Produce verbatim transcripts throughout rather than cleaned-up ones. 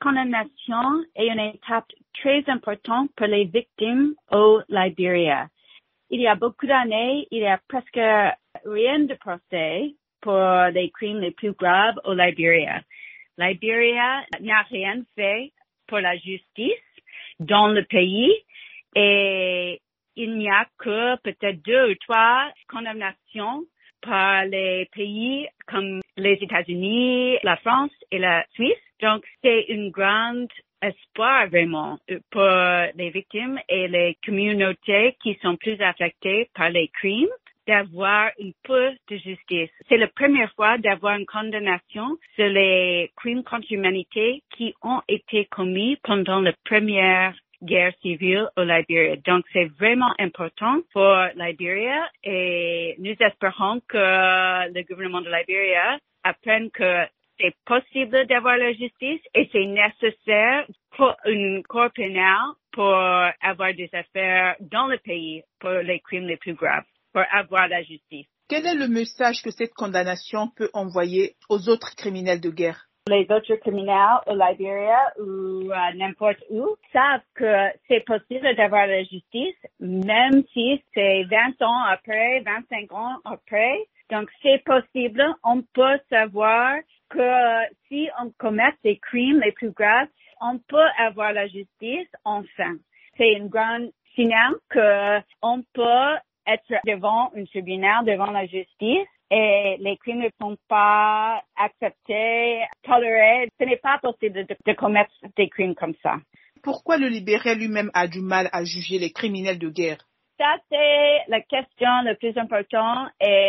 condamnation est une étape très importante pour les victimes au Libéria. Il y a beaucoup d'années, il y a presque rien de procès pour les crimes les plus graves au Libéria. Libéria n'a rien fait pour la justice dans le pays et il n'y a que peut-être deux ou trois condamnations par les pays comme les États-Unis, la France et la Suisse. Donc, c'est une grande espoir vraiment pour les victimes et les communautés qui sont plus affectées par les crimes d'avoir un peu de justice. C'est la première fois d'avoir une condamnation sur les crimes contre l'humanité qui ont été commis pendant la première guerre civile au Libéria. Donc, c'est vraiment important pour Libéria et nous espérons que le gouvernement de Libéria apprenne que c'est possible d'avoir la justice et c'est nécessaire pour une cour pénale pour avoir des affaires dans le pays pour les crimes les plus graves, pour avoir la justice. Quel est le message que cette condamnation peut envoyer aux autres criminels de guerre? Les autres criminels au Libéria ou euh, n'importe où savent que c'est possible d'avoir la justice, même si c'est vingt ans après, vingt-cinq ans après. Donc, c'est possible. On peut savoir que si on commet des crimes les plus graves, on peut avoir la justice enfin. C'est une grande signal que on peut être devant un tribunal, devant la justice. Et les crimes ne sont pas acceptés, tolérés. Ce n'est pas possible de, de commettre des crimes comme ça. Pourquoi le Libéria lui-même a du mal à juger les criminels de guerre? Ça, c'est la question la plus importante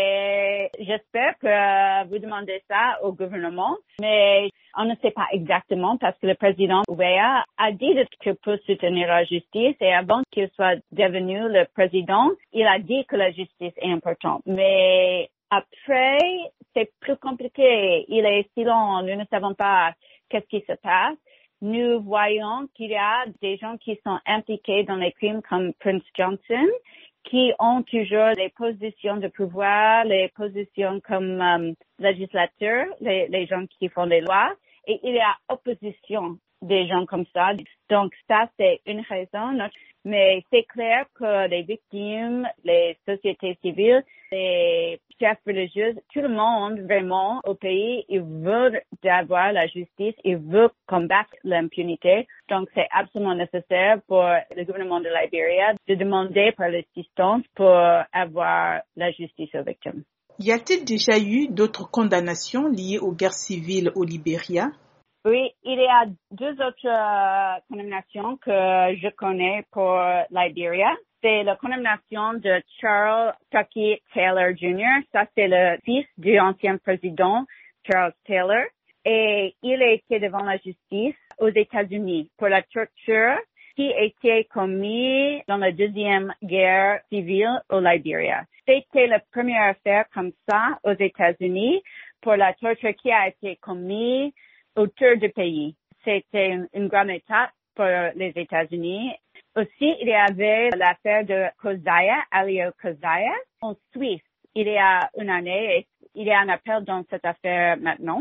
et j'espère que vous demandez ça au gouvernement. Mais on ne sait pas exactement parce que le président Ouéa a dit qu'il peut soutenir la justice et avant qu'il soit devenu le président, il a dit que la justice est importante. Mais après, c'est plus compliqué. Il est si long, nous ne savons pas qu'est-ce qui se passe. Nous voyons qu'il y a des gens qui sont impliqués dans les crimes comme Prince Johnson, qui ont toujours les positions de pouvoir, les positions comme um, législateurs, les, les gens qui font les lois, et il y a opposition des gens comme ça. Donc ça, c'est une raison. Mais c'est clair que les victimes, les sociétés civiles, les chefs religieux, tout le monde vraiment au pays, ils veulent avoir la justice, ils veulent combattre l'impunité. Donc c'est absolument nécessaire pour le gouvernement de Libéria de demander par l'assistance pour avoir la justice aux victimes. Y a-t-il déjà eu d'autres condamnations liées aux guerres civiles au Libéria? Oui, il y a deux autres euh, condamnations que je connais pour Libéria. C'est la condamnation de Charles Tucky Taylor junior Ça, c'est le fils du ancien président Charles Taylor. Et il a été devant la justice aux États-Unis pour la torture qui a été commise dans la deuxième guerre civile au Libéria. C'était la première affaire comme ça aux États-Unis pour la torture qui a été commise autour du pays. C'était une, une grande étape pour les États-Unis. Aussi, il y avait l'affaire de Kozaya, Alio Kozaya, en Suisse. Il y a une année, il y a un appel dans cette affaire maintenant.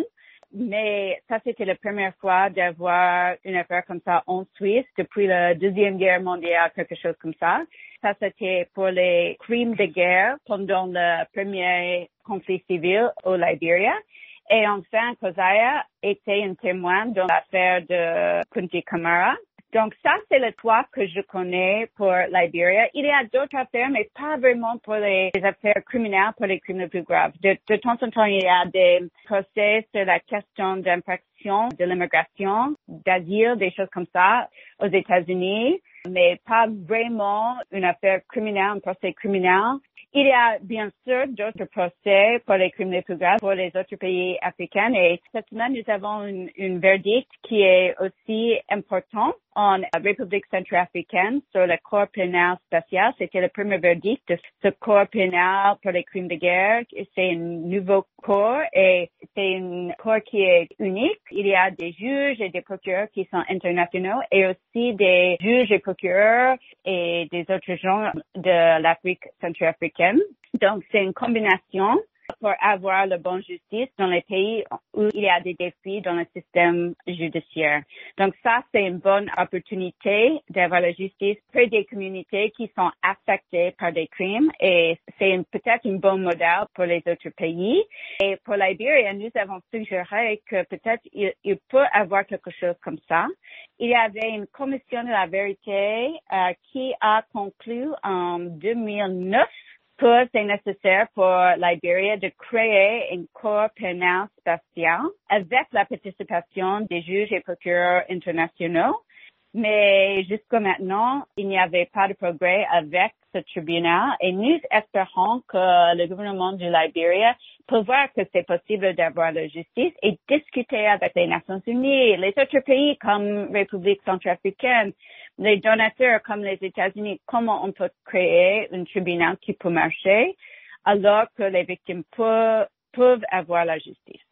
Mais ça, c'était la première fois d'avoir une affaire comme ça en Suisse depuis la Deuxième Guerre mondiale, quelque chose comme ça. Ça, c'était pour les crimes de guerre pendant le premier conflit civil au Libéria. Et enfin, Kozaya était un témoin dans l'affaire de Kunti Kamara. Donc ça, c'est le trois que je connais pour Libéria. Il y a d'autres affaires, mais pas vraiment pour les, les affaires criminelles, pour les crimes les plus graves. De, de temps en temps, il y a des procès sur la question d'infraction de l'immigration, d'asile, des choses comme ça aux États-Unis, mais pas vraiment une affaire criminelle, un procès criminel. Il y a bien sûr d'autres procès pour les crimes les plus graves pour les autres pays africains et cette semaine nous avons une, une verdict qui est aussi important en République centrafricaine sur le corps pénal spécial. C'était le premier verdict de ce corps pénal pour les crimes de guerre. C'est un nouveau corps et c'est un corps qui est unique. Il y a des juges et des procureurs qui sont internationaux et aussi des juges et procureurs et des autres gens de l'Afrique centrafricaine. Donc, c'est une combinaison pour avoir la bonne justice dans les pays où il y a des défis dans le système judiciaire. Donc ça, c'est une bonne opportunité d'avoir la justice près des communautés qui sont affectées par des crimes et c'est une, peut-être un bon modèle pour les autres pays. Et pour Liberia, nous avons suggéré que peut-être il, il peut avoir quelque chose comme ça. Il y avait une commission de la vérité euh, qui a conclu en deux mille neuf que c'est nécessaire pour Liberia de créer une cour pénale spéciale avec la participation des juges et procureurs internationaux. Mais jusqu'à maintenant, il n'y avait pas de progrès avec ce tribunal et nous espérons que le gouvernement du Liberia peut voir que c'est possible d'avoir la justice et discuter avec les Nations Unies, les autres pays comme République centrafricaine, les donateurs comme les États-Unis, comment on peut créer un tribunal qui peut marcher alors que les victimes peuvent, peuvent avoir la justice.